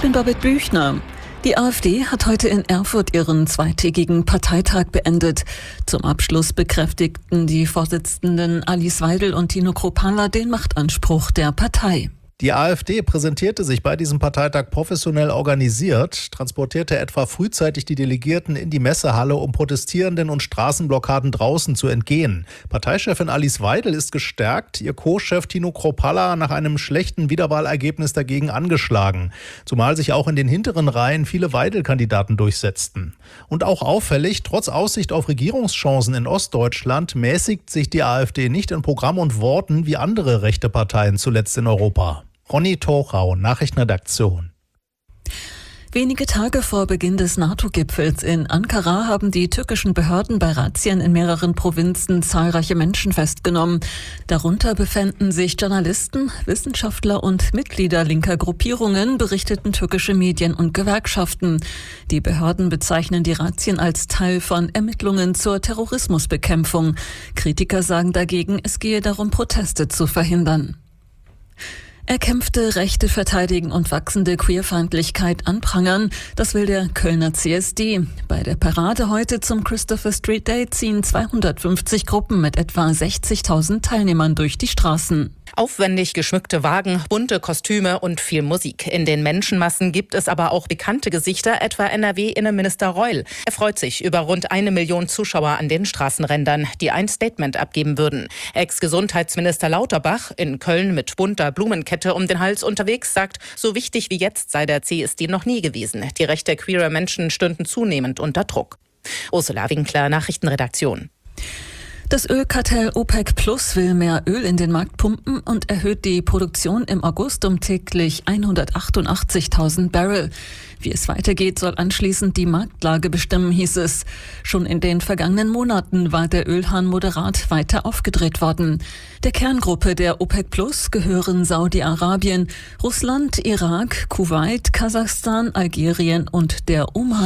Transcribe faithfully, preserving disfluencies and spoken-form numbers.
bin Babette Büchner. Die AfD hat heute in Erfurt ihren zweitägigen Parteitag beendet. Zum Abschluss bekräftigten die Vorsitzenden Alice Weidel und Tino Kruppalla den Machtanspruch der Partei. Die AfD präsentierte sich bei diesem Parteitag professionell organisiert, transportierte etwa frühzeitig die Delegierten in die Messehalle, um Protestierenden und Straßenblockaden draußen zu entgehen. Parteichefin Alice Weidel ist gestärkt, ihr Co-Chef Tino Kruppalla nach einem schlechten Wiederwahlergebnis dagegen angeschlagen. Zumal sich auch in den hinteren Reihen viele Weidel-Kandidaten durchsetzten. Und auch auffällig, trotz Aussicht auf Regierungschancen in Ostdeutschland mäßigt sich die AfD nicht in Programm und Worten wie andere rechte Parteien zuletzt in Europa. Ronny Torau, Nachrichtenredaktion. Wenige Tage vor Beginn des NATO-Gipfels in Ankara haben die türkischen Behörden bei Razzien in mehreren Provinzen zahlreiche Menschen festgenommen. Darunter befänden sich Journalisten, Wissenschaftler und Mitglieder linker Gruppierungen, berichteten türkische Medien und Gewerkschaften. Die Behörden bezeichnen die Razzien als Teil von Ermittlungen zur Terrorismusbekämpfung. Kritiker sagen dagegen, es gehe darum, Proteste zu verhindern. Erkämpfte Rechte verteidigen und wachsende Queerfeindlichkeit anprangern, das will der Kölner C S D. Bei der Parade heute zum Christopher Street Day ziehen zweihundertfünfzig Gruppen mit etwa sechzigtausend Teilnehmern durch die Straßen. Aufwendig geschmückte Wagen, bunte Kostüme und viel Musik. In den Menschenmassen gibt es aber auch bekannte Gesichter, etwa N R W-Innenminister Reul. Er freut sich über rund eine Million Zuschauer an den Straßenrändern, die ein Statement abgeben würden. Ex-Gesundheitsminister Lauterbach, in Köln mit bunter Blumenkette um den Hals unterwegs, sagt, so wichtig wie jetzt sei der C S D noch nie gewesen. Die Rechte queerer Menschen stünden zunehmend unter Druck. Ursula Winkler, Nachrichtenredaktion. Das Ölkartell OPEC Plus will mehr Öl in den Markt pumpen und erhöht die Produktion im August um täglich hundertachtundachtzigtausend Barrel. Wie es weitergeht, soll anschließend die Marktlage bestimmen, hieß es. Schon in den vergangenen Monaten war der Ölhahn moderat weiter aufgedreht worden. Der Kerngruppe der OPEC Plus gehören Saudi-Arabien, Russland, Irak, Kuwait, Kasachstan, Algerien und der Oman.